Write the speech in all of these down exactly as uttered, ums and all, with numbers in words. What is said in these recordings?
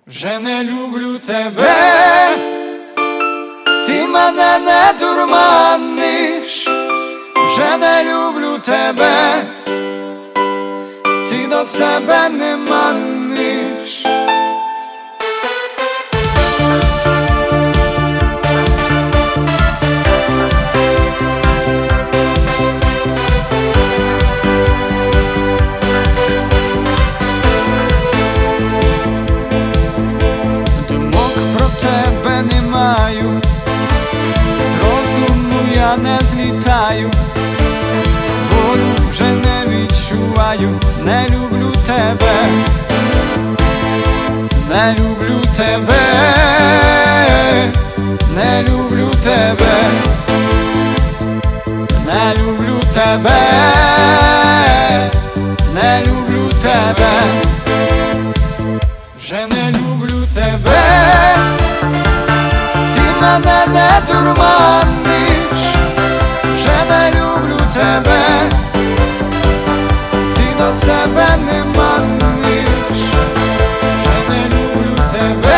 Вже не люблю тебе, ти мене не дурманиш, вже не люблю тебе, ти до себе не маниш. З розуму я не злітаю, болю вже не відчуваю, не люблю тебе, не люблю тебе, не люблю тебе, не люблю тебе, не люблю тебе, вже не люблю тебе. Мене не дурманиш, вже не люблю тебе, ти до себе не маниш, вже не люблю тебе,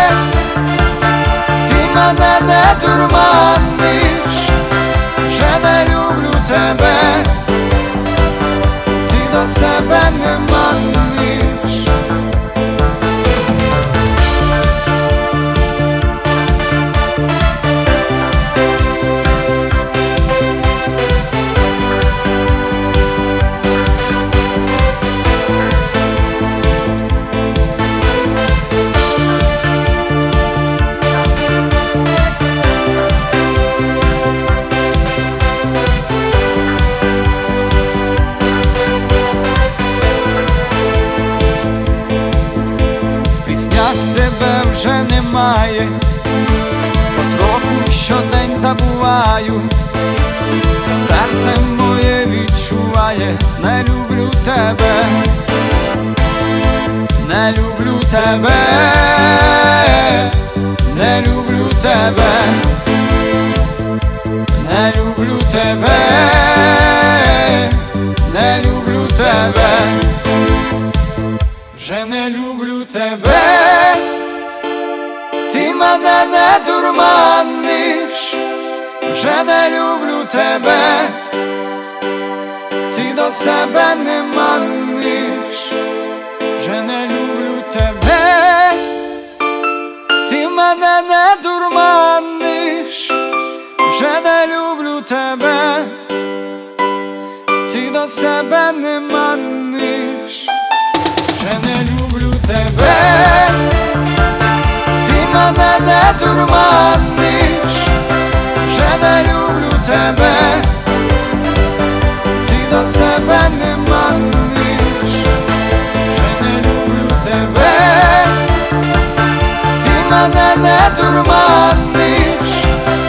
ти мене не дурманиш, вже не люблю тебе, ти до себе не маниш. Тебе вже немає, потроху щодень забуваю, серце моє відчуває, не люблю тебе, не люблю тебе, не люблю тебе, не люблю тебе, не люблю тебе, вже не люблю тебе. Ти мене не дурманиш, вже не люблю тебе, ти до себе не маниш, вже не люблю тебе, ти мене не дурманиш, вже не люблю тебе, ти до себе не маниш, вже не люблю тебе. Мене не дурманиш, вже не люблю тебе, ти до себе не маниш, вже не люблю тебе, ти мене не дурманиш,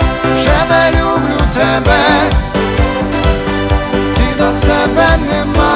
вже не люблю тебе, ти до себе не маниш.